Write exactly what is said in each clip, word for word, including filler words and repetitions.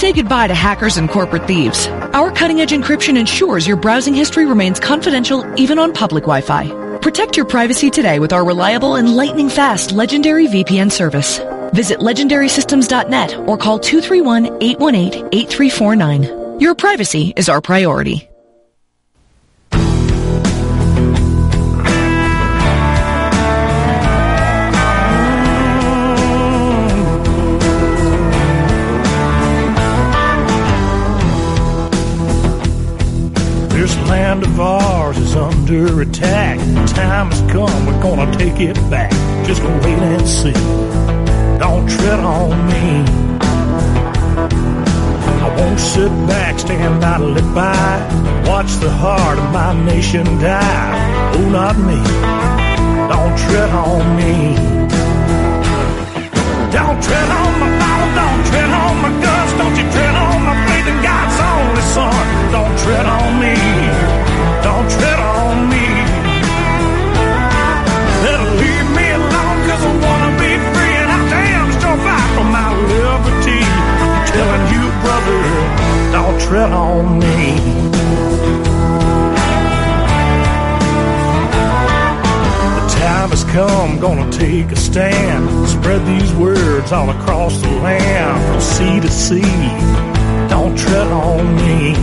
Say goodbye to hackers and corporate thieves. Our cutting-edge encryption ensures your browsing history remains confidential even on public Wi-Fi. Protect your privacy today with our reliable and lightning-fast Legendary V P N service. Visit legendary systems dot net or call two three one, eight one eight, eight three four nine. Your privacy is our priority. This land of ours is under attack. The time has come, we're gonna take it back. Just wait and see. Don't tread on me. I won't sit back, stand idly by, watch the heart of my nation die. Oh, not me. Don't tread on me. Don't tread on my Bible, don't tread on my guts, don't you tread on my faith in God's only Son. Don't tread on me, don't tread on me. Better leave me alone, cause I wanna be free, and I damn sure fight for my liberty. I'm telling you, brother, don't tread on me. Time has come, gonna take a stand. Spread these words all across the land, from sea to sea. Don't tread on me.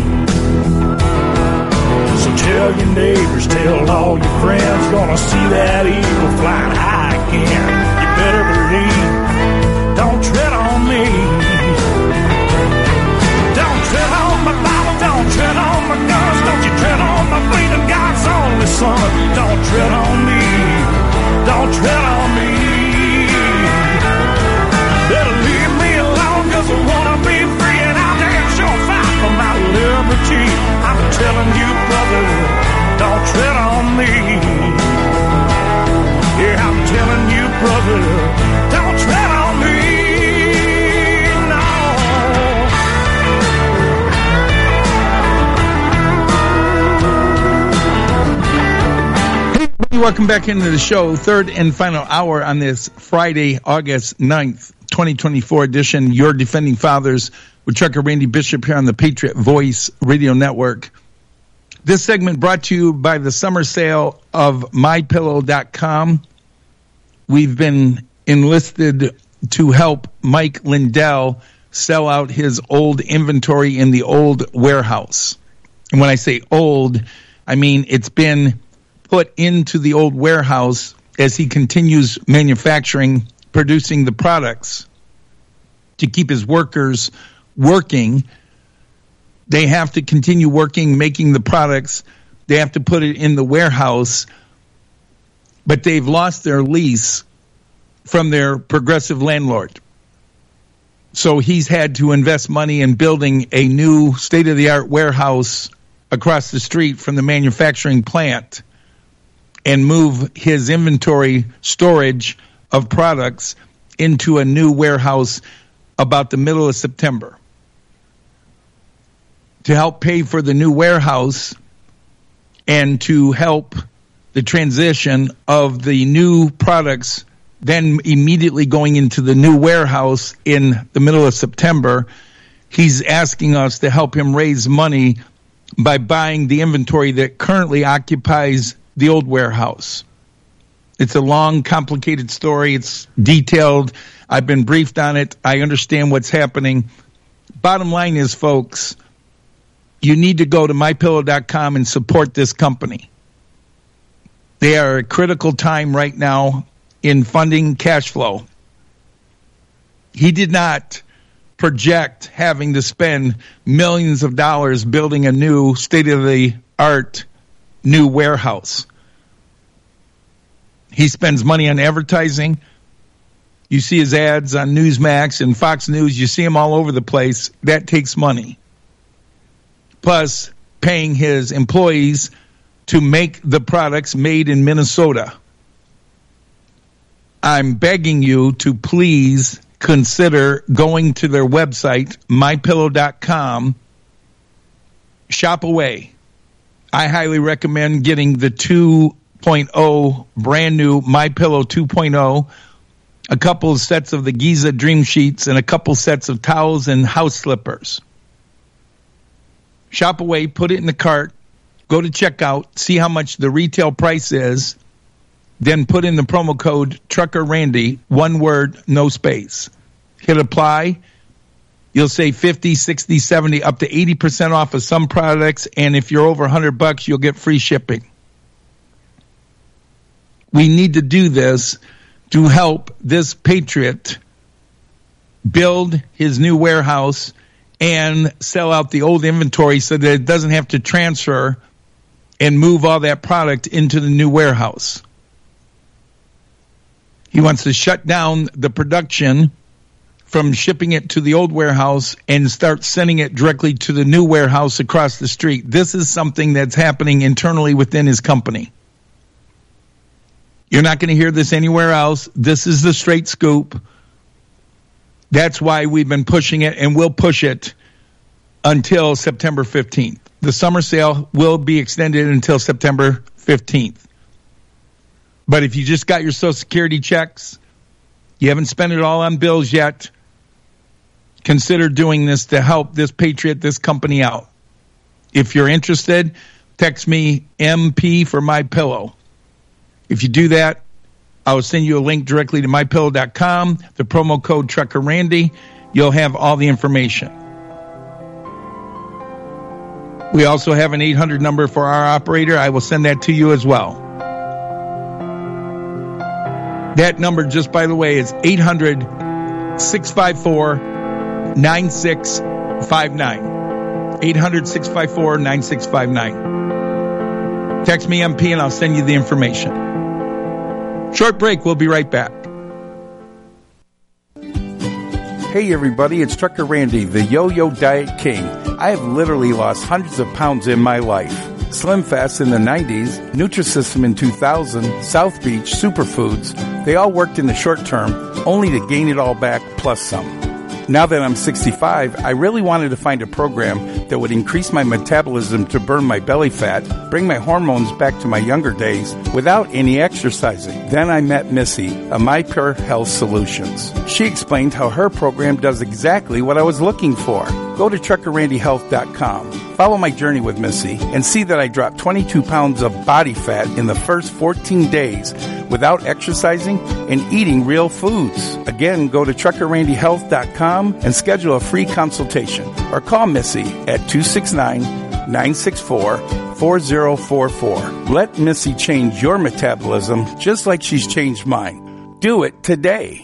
So tell your neighbors, tell all your friends, gonna see that eagle flying high again. You better believe, don't tread on me. Don't tread on my Bible, don't tread on my guns, don't you tread on my faith in God's only Son. Don't tread on me. Don't tread on me. Better leave me alone, cause I wanna be free, and I'll damn sure fight for my liberty. I'm telling you, brother, don't tread on me. Yeah, I'm telling you, brother, don't tread on me. Welcome back into the show, third and final hour on this Friday, August ninth, twenty twenty-four edition. Your Defending Fathers with Trucker Randy Bishop here on the Patriot Voice Radio Network. This segment brought to you by the summer sale of my pillow dot com. We've been enlisted to help Mike Lindell sell out his old inventory in the old warehouse. And when I say old, I mean it's been put into the old warehouse as he continues manufacturing, producing the products to keep his workers working. They have to continue working, making the products. They have to put it in the warehouse, but they've lost their lease from their progressive landlord. So he's had to invest money in building a new state-of-the-art warehouse across the street from the manufacturing plant and move his inventory storage of products into a new warehouse about the middle of September. To help pay for the new warehouse and to help the transition of the new products then immediately going into the new warehouse in the middle of September, he's asking us to help him raise money by buying the inventory that currently occupies the old warehouse. It's a long, complicated story. It's detailed. I've been briefed on it. I understand what's happening. Bottom line is, folks, you need to go to my pillow dot com and support this company. They are at a critical time right now in funding cash flow. He did not project having to spend millions of dollars building a new state-of-the-art new warehouse. He spends money on advertising. You see his ads on Newsmax and Fox News. You see him all over the place. That takes money. Plus, paying his employees to make the products made in Minnesota. I'm begging you to please consider going to their website, my pillow dot com. Shop away. I highly recommend getting the two point oh brand new MyPillow two point oh. a couple of sets of the Giza Dream Sheets, and a couple sets of towels and house slippers. Shop away, put it in the cart, go to checkout, see how much the retail price is, then put in the promo code Trucker Randy, one word, no space. Hit apply. You'll save fifty, sixty, seventy, up to eighty percent off of some products, and if you're over one hundred bucks, you'll get free shipping. We need to do this to help this patriot build his new warehouse and sell out the old inventory so that it doesn't have to transfer and move all that product into the new warehouse. He wants to shut down the production from shipping it to the old warehouse and start sending it directly to the new warehouse across the street. This is something that's happening internally within his company. You're not going to hear this anywhere else. This is the straight scoop. That's why we've been pushing it, and we'll push it until September fifteenth. The summer sale will be extended until September fifteenth. But if you just got your Social Security checks, you haven't spent it all on bills yet, consider doing this to help this patriot, this company out. If you're interested, text me M P for My Pillow. If you do that, I will send you a link directly to my pillow dot com, the promo code Trucker Randy. You'll have all the information. We also have an eight hundred number for our operator. I will send that to you as well. That number, just by the way, is eight hundred, six five four, nine six five nine. eight hundred, six five four, nine six five nine. Text me M P and I'll send you the information. Short break. We'll be right back. Hey everybody, it's Trucker Randy, the Yo-Yo Diet King. I have literally lost hundreds of pounds in my life. Slim Fast in the nineties, Nutrisystem in two thousand, South Beach, Superfoods, they all worked in the short term, only to gain it all back plus some. Now that I'm sixty-five, I really wanted to find a program that would increase my metabolism to burn my belly fat, bring my hormones back to my younger days without any exercising. Then I met Missy of My Pure Health Solutions. She explained how her program does exactly what I was looking for. Go to trucker randy health dot com. Follow my journey with Missy and see that I dropped twenty-two pounds of body fat in the first fourteen days without exercising and eating real foods. Again, go to trucker randy health dot com and schedule a free consultation or call Missy at two six nine, nine six four, four zero four four. Let Missy change your metabolism just like she's changed mine. Do it today.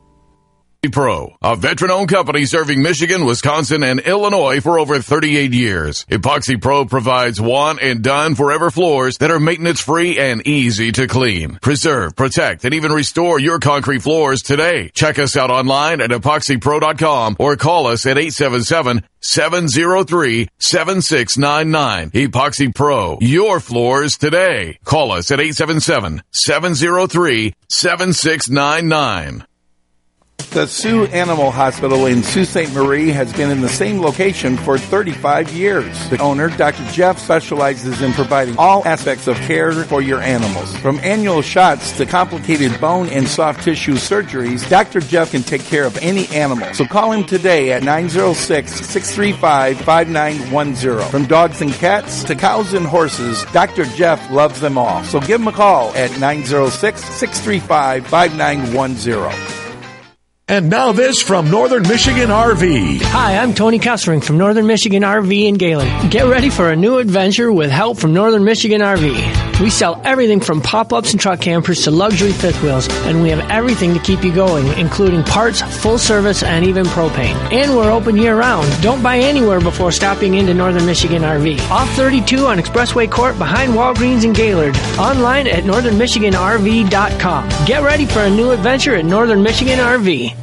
Pro, a veteran-owned company serving Michigan, Wisconsin, and Illinois for over thirty-eight years. Epoxy Pro provides one and done forever floors that are maintenance-free and easy to clean. Preserve, protect, and even restore your concrete floors today. Check us out online at epoxy pro dot com or call us at eight seven seven, seven zero three, seven six nine nine. Epoxy Pro, your floors today. Call us at eight seven seven, seven zero three, seven six nine nine. The Sioux Animal Hospital in Sault Ste. Marie has been in the same location for thirty-five years. The owner, Doctor Jeff, specializes in providing all aspects of care for your animals. From annual shots to complicated bone and soft tissue surgeries, Doctor Jeff can take care of any animal. So call him today at nine zero six, six three five, five nine one zero. From dogs and cats to cows and horses, Doctor Jeff loves them all. So give him a call at nine zero six, six three five, five nine one zero. And now this from Northern Michigan R V. Hi, I'm Tony Kessering from Northern Michigan R V in Galen. Get ready for a new adventure with help from Northern Michigan R V. We sell everything from pop-ups and truck campers to luxury fifth wheels, and we have everything to keep you going, including parts, full service, and even propane. And we're open year-round. Don't buy anywhere before stopping into Northern Michigan R V. Off thirty-two on Expressway Court behind Walgreens in Gaylord. Online at northern michigan r v dot com. Get ready for a new adventure at Northern Michigan R V.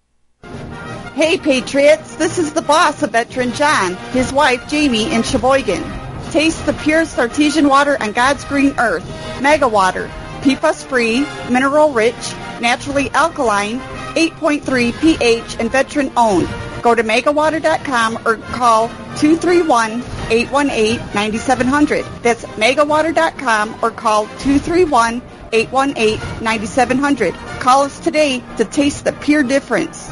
Hey, Patriots, this is the boss of Veteran John, his wife, Jamie, in Sheboygan. Taste the purest artesian water on God's green earth, Mega Water, P F A S-free, mineral-rich, naturally alkaline, eight point three pH, and veteran-owned. Go to mega water dot com or call two three one, eight one eight, nine seven zero zero. That's mega water dot com or call two three one, eight one eight, nine seven zero zero. Call us today to taste the pure difference.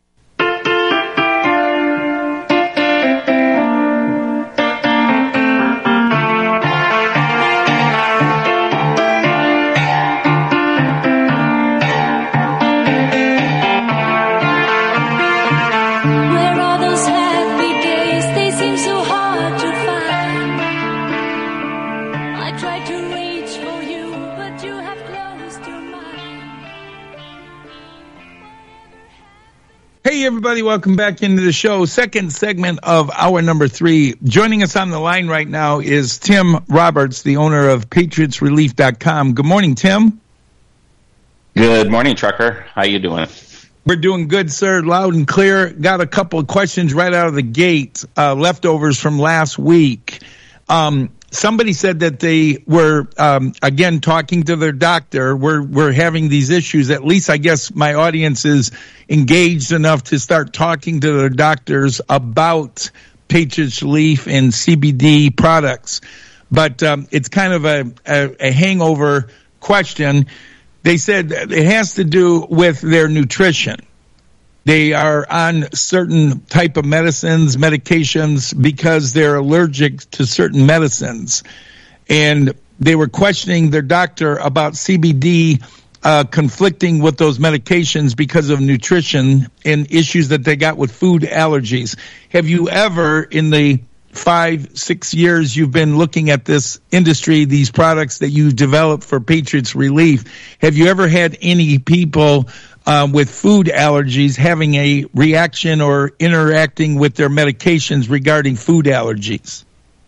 Hey, everybody, welcome back into the show. Second segment of hour number three. Joining us on the line right now is Tim Roberts, the owner of Patriots Relief dot com. Good morning, Tim. Good morning, Trucker. How you doing? We're doing good, sir. Loud and clear. Got a couple of questions right out of the gate, uh, leftovers from last week. Um, somebody said that they were, um, again, talking to their doctor. We're, we're having these issues. At least I guess my audience is engaged enough to start talking to their doctors about Patriots Relief and C B D products. But um, it's kind of a, a, a hangover question. They said it has to do with their nutrition. They are on certain type of medicines, medications, because they're allergic to certain medicines. And they were questioning their doctor about C B D uh, conflicting with those medications because of nutrition and issues that they got with food allergies. Have you ever, in the five, six years you've been looking at this industry, these products that you developed for Patriots Relief, have you ever had any people Um, with food allergies having a reaction or interacting with their medications regarding food allergies?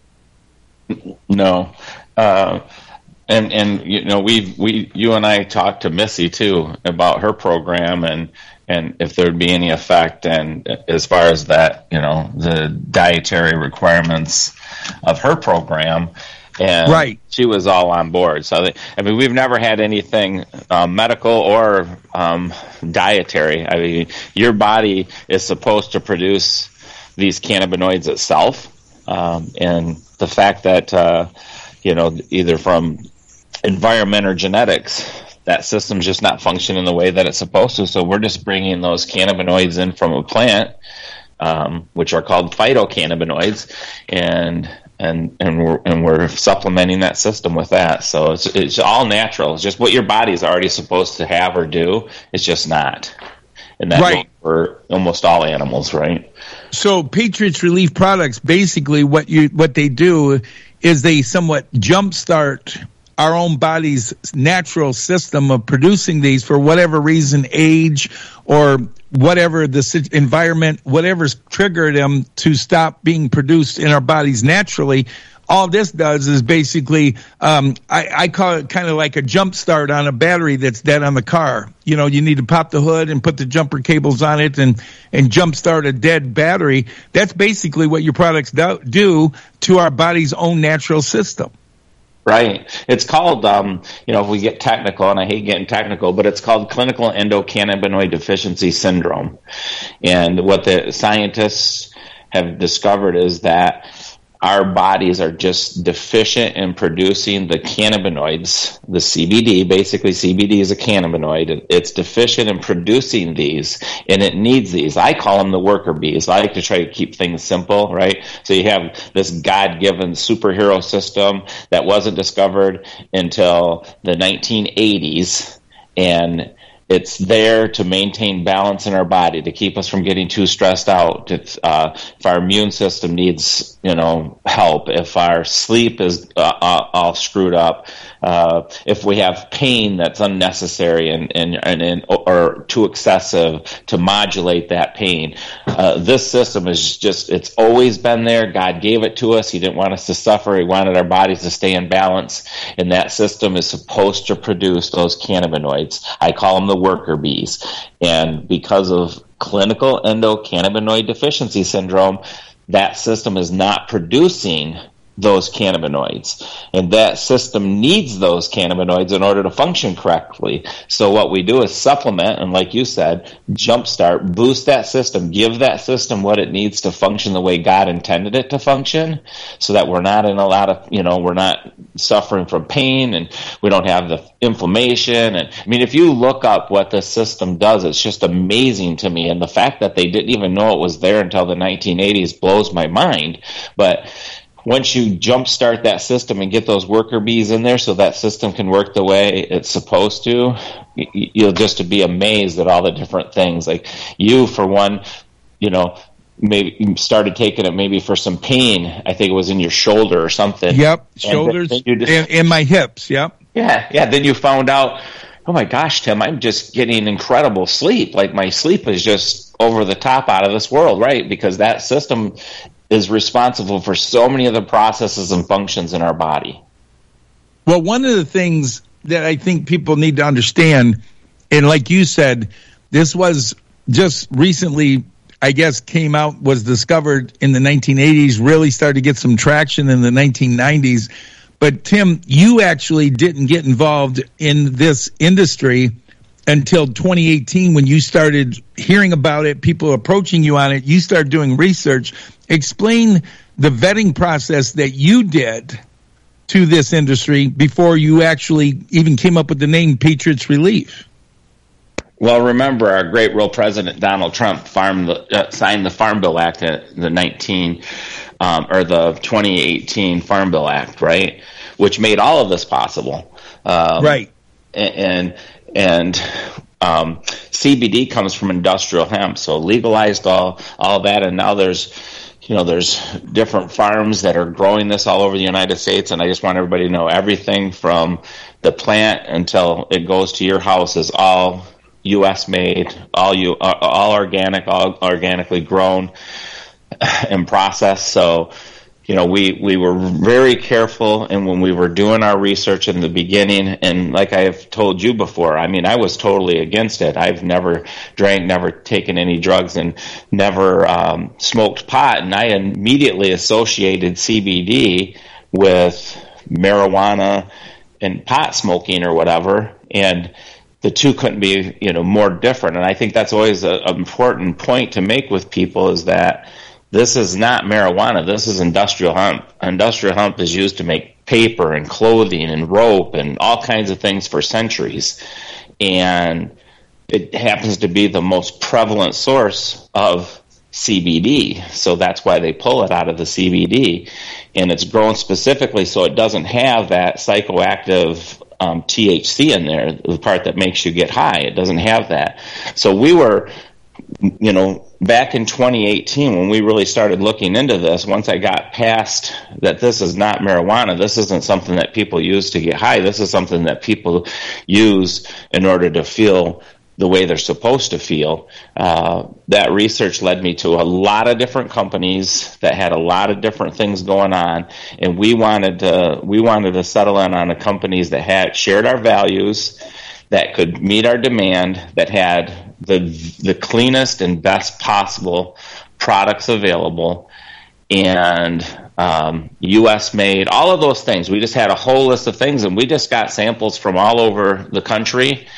No. Uh, and, and, you know, we we, you and I talked to Missy too about her program and, and if there'd be any effect. And as far as that, you know, the dietary requirements of her program, and right. She was all on board. So, they, I mean, we've never had anything uh, medical or um, dietary. I mean, your body is supposed to produce these cannabinoids itself. Um, and the fact that, uh, you know, either from environment or genetics, that system's just not functioning the way that it's supposed to. So we're just bringing those cannabinoids in from a plant, um, which are called phytocannabinoids, and and and we're and we're supplementing that system with that. So it's it's all natural. It's just what your body's already supposed to have or do. It's just not. And that's right. For almost all animals, right? So Patriots Relief products, basically what you what they do is they somewhat jumpstart our own body's natural system of producing these for whatever reason, age or whatever the environment, whatever's triggered them to stop being produced in our bodies naturally. All this does is basically, um, I, I call it kind of like a jump start on a battery that's dead on the car. You know, you need to pop the hood and put the jumper cables on it and, and jump start a dead battery. That's basically what your products do, do to our body's own natural system. Right. It's called, um, you know, if we get technical, and I hate getting technical, but it's called clinical endocannabinoid deficiency syndrome. And what the scientists have discovered is that our bodies are just deficient in producing the cannabinoids, the C B D. Basically, C B D is a cannabinoid. It's deficient in producing these, and it needs these. I call them the worker bees. I like to try to keep things simple, right? So you have this God-given superhero system that wasn't discovered until the nineteen eighties, and it's there to maintain balance in our body, to keep us from getting too stressed out. It's, uh, if our immune system needs, you know, help, if our sleep is uh, all screwed up, uh, if we have pain that's unnecessary and, and, and, and or too excessive, to modulate that pain. Uh, this system is just, it's always been there. God gave it to us. He didn't want us to suffer. He wanted our bodies to stay in balance. And that system is supposed to produce those cannabinoids. I call them the worker bees. And because of clinical endocannabinoid deficiency syndrome, that system is not producing those cannabinoids, and that system needs those cannabinoids in order to function correctly. So what we do is supplement, and like you said, jumpstart, boost that system, give that system what it needs to function the way God intended it to function, so that we're not in a lot of, you know, we're not suffering from pain, and we don't have the inflammation. And I mean, if you look up what the system does, it's just amazing to me. And the fact that they didn't even know it was there until the nineteen eighties blows my mind. But once you jumpstart that system and get those worker bees in there so that system can work the way it's supposed to, you'll just be amazed at all the different things. Like you, for one, you know, maybe started taking it maybe for some pain. I think it was in your shoulder or something. Yep, shoulders and, just, and, and my hips, yep. Yeah, yeah. Then you found out, oh my gosh, Tim, I'm just getting incredible sleep. Like my sleep is just over the top out of this world, right? Because that system is responsible for so many of the processes and functions in our body. Well, one of the things that I think people need to understand, and like you said, this was just recently, I guess, came out, was discovered in the nineteen eighties, really started to get some traction in the nineteen nineties. But Tim, you actually didn't get involved in this industry until twenty eighteen, when you started hearing about it, people approaching you on it, you started doing research. Explain the vetting process that you did to this industry before you actually even came up with the name Patriots Relief. Well, remember, our great real president Donald Trump farm the, uh, signed the Farm Bill Act, uh, the nineteen um, or the twenty eighteen Farm Bill Act, right, which made all of this possible. Um, right, and and um, C B D comes from industrial hemp, so legalized all all that, and now there's. You know, there's different farms that are growing this all over the United States, and I just want everybody to know everything from the plant until it goes to your house is all U S made, all you, all organic, all organically grown and processed. So, you know, we, we were very careful, and when we were doing our research in the beginning, and like I have told you before, I mean, I was totally against it. I've never drank, never taken any drugs, and never um, smoked pot, and I immediately associated C B D with marijuana and pot smoking or whatever, and the two couldn't be, you know, more different. And I think that's always an important point to make with people, is that this is not marijuana. This is industrial hemp. Industrial hemp is used to make paper and clothing and rope and all kinds of things for centuries. And it happens to be the most prevalent source of C B D. So that's why they pull it out of the C B D. And it's grown specifically so it doesn't have that psychoactive um, T H C in there, the part that makes you get high. It doesn't have that. So we were, you know, back in twenty eighteen, when we really started looking into this, once I got past that this is not marijuana, this isn't something that people use to get high, this is something that people use in order to feel the way they're supposed to feel. Uh, that research led me to a lot of different companies that had a lot of different things going on, and we wanted to we wanted to settle in on the companies that had shared our values, that could meet our demand, that had the the cleanest and best possible products available, and um, U S made, all of those things. We just had a whole list of things, and we just got samples from all over the country,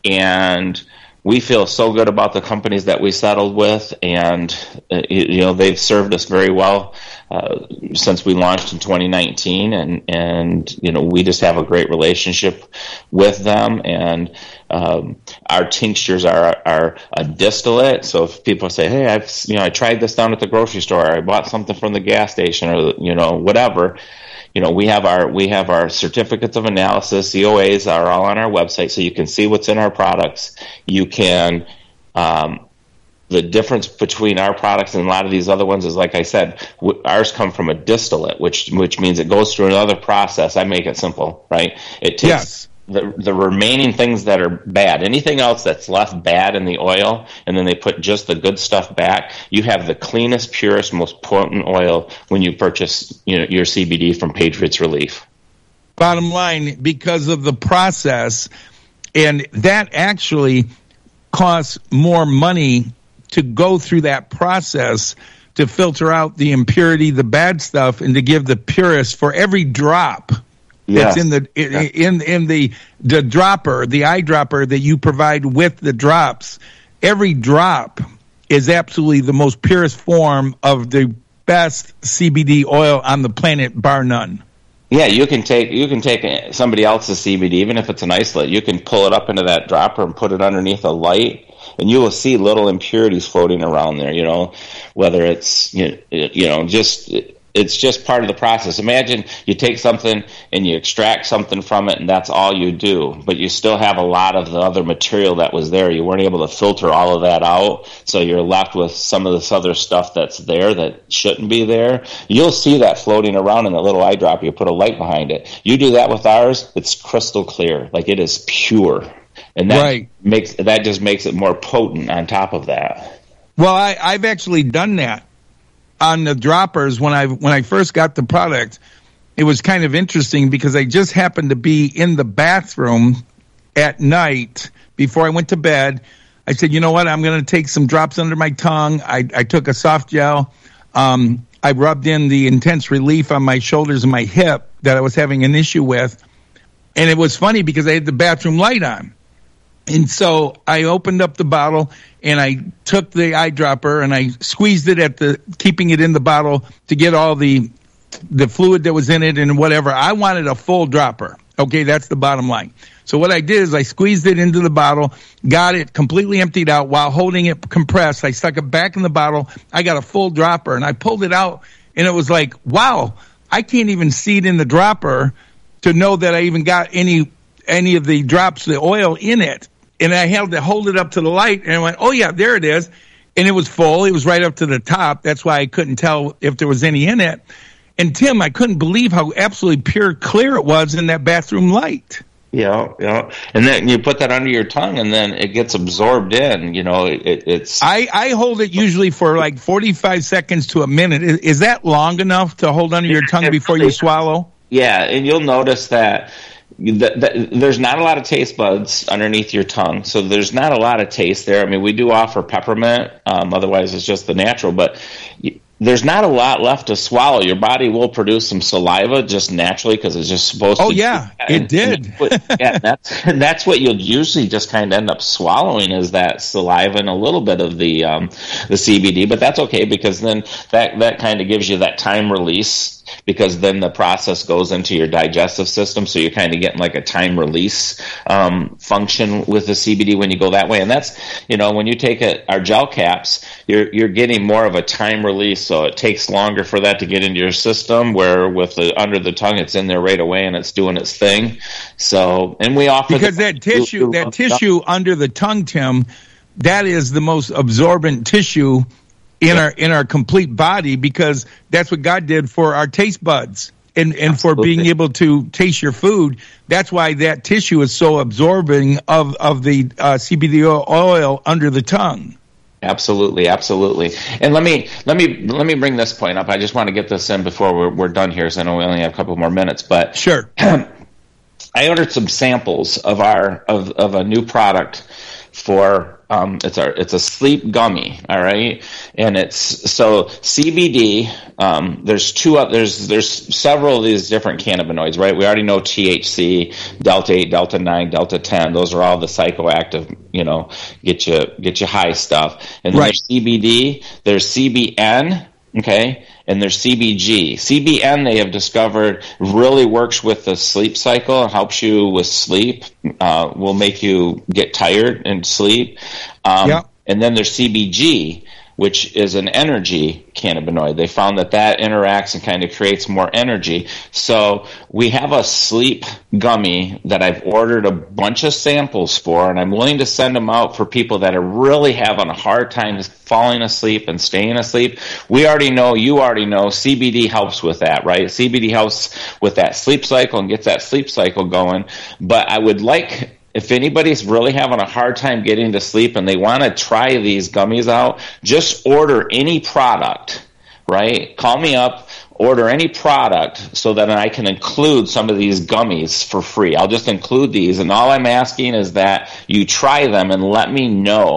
and we feel so good about the companies that we settled with, and uh, you know, they've served us very well uh, since we launched in twenty nineteen, and and you know, we just have a great relationship with them. And um, our tinctures are are a distillate. So if people say, "Hey, I've you know I tried this down at the grocery store, or I bought something from the gas station, or you know whatever," you know, we have our we have our certificates of analysis, C O As are all on our website, so you can see what's in our products. You can, um, the difference between our products and a lot of these other ones is, like I said, w- ours come from a distillate, which which means it goes through another process. I make it simple, right? It takes yes. the the remaining things that are bad, anything else that's left bad in the oil, and then they put just the good stuff back. You have the cleanest, purest, most potent oil when you purchase, you know, your C B D from Patriots Relief. Bottom line, because of the process, and that actually costs more money to go through that process to filter out the impurity, the bad stuff, and to give the purest for every drop that's Yes. in the in, in in the the dropper, the eyedropper that you provide with the drops. Every drop is absolutely the most purest form of the best C B D oil on the planet, bar none. Yeah, you can take you can take somebody else's C B D, even if it's an isolate. You can pull it up into that dropper and put it underneath a light, and you will see little impurities floating around there. You know, whether it's you know, you know just it's just part of the process. Imagine you take something and you extract something from it, and that's all you do, but you still have a lot of the other material that was there. You weren't able to filter all of that out, so you're left with some of this other stuff that's there that shouldn't be there. You'll see that floating around in a little eyedropper. You put a light behind it. You do that with ours, it's crystal clear, like it is pure, and that Right. makes that just makes it more potent on top of that. Well, I, I've actually done that on the droppers when I when I first got the product. It was kind of interesting because I just happened to be in the bathroom at night before I went to bed. I said, you know what, I'm going to take some drops under my tongue. I, I took a soft gel. Um, I rubbed in the intense relief on my shoulders and my hip that I was having an issue with. And it was funny because I had the bathroom light on. And so I opened up the bottle and I took the eyedropper and I squeezed it at the, keeping it in the bottle to get all the, the fluid that was in it and whatever. I wanted a full dropper. Okay, that's the bottom line. So what I did is I squeezed it into the bottle, got it completely emptied out while holding it compressed. I stuck it back in the bottle. I got a full dropper and I pulled it out and it was like, wow, I can't even see it in the dropper to know that I even got any, any of the drops, the oil in it. And I held to hold it up to the light, and I went, oh, yeah, there it is. And it was full. It was right up to the top. That's why I couldn't tell if there was any in it. And, Tim, I couldn't believe how absolutely pure clear it was in that bathroom light. Yeah, yeah. And then you put that under your tongue, and then it gets absorbed in. You know, it, it's... I, I hold it usually for like forty-five seconds to a minute. Is, is that long enough to hold under your tongue before you swallow? Yeah, and you'll notice that... The, the, there's not a lot of taste buds underneath your tongue, so there's not a lot of taste there. I mean, we do offer peppermint, um, otherwise it's just the natural, but y- there's not a lot left to swallow. Your body will produce some saliva just naturally because it's just supposed oh, to. Oh, yeah, and, it did. And that's what, yeah, that's, and that's what you'll usually just kind of end up swallowing is that saliva and a little bit of the um, the C B D, but that's okay because then that, that kind of gives you that time release because then the process goes into your digestive system, so you're kind of getting like a time release um, function with the C B D when you go that way. And that's, you know, when you take a, our gel caps, you're you're getting more of a time release, so it takes longer for that to get into your system, where with the under the tongue, it's in there right away and it's doing its thing. So, and we offer... Because the, that tissue, that tissue under the tongue, Tim, that is the most absorbent tissue in our in our complete body, because that's what God did for our taste buds and, and for being able to taste your food. That's why that tissue is so absorbing of, of the uh, C B D oil under the tongue. Absolutely, absolutely. And let me let me let me bring this point up. I just want to get this in before we're we're done here, so I know we only have a couple more minutes. But sure. I ordered some samples of our of, of a new product for um, it's our it's a sleep gummy, all right, and it's so C B D. Um, there's two up there's there's several of these different cannabinoids, right? We already know T H C, delta eight, delta nine, delta ten. Those are all the psychoactive, you know, get you get you high stuff. And then right. There's C B D, there's C B N, okay, and there's C B G. C B N, they have discovered, really works with the sleep cycle and helps you with sleep, uh, will make you get tired and sleep. Um, yep. And then there's C B G, which is an energy cannabinoid. They found that that interacts and kind of creates more energy. So we have a sleep gummy that I've ordered a bunch of samples for, and I'm willing to send them out for people that are really having a hard time falling asleep and staying asleep. We already know, you already know, C B D helps with that, right? C B D helps with that sleep cycle and gets that sleep cycle going. But I would like... If anybody's really having a hard time getting to sleep and they want to try these gummies out, just order any product, right? Call me up, order any product so that I can include some of these gummies for free. I'll just include these, and all I'm asking is that you try them and let me know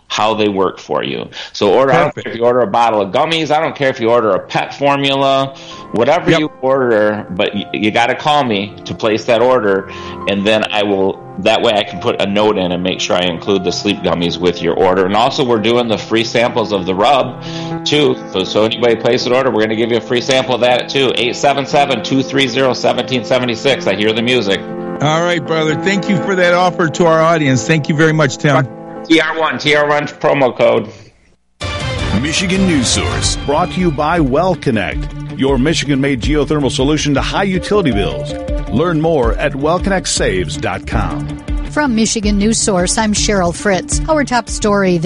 how they work for you. So order, I don't care if you order a bottle of gummies, I don't care if you order a pet formula, whatever yep. you order, but you, you got to call me to place that order, and then I will, that way I can put a note in and make sure I include the sleep gummies with your order. And also we're doing the free samples of the rub too. So, so anybody place an order, we're going to give you a free sample of that too. eight seven seven, two three zero, one seven seven six. I hear the music. All right, brother. Thank you for that offer to our audience. Thank you very much, Tim. T R one, T R one promo code. Michigan News Source. Brought to you by WellConnect, your Michigan-made geothermal solution to high utility bills. Learn more at well connect saves dot com. From Michigan News Source, I'm Cheryl Fritz. Our top story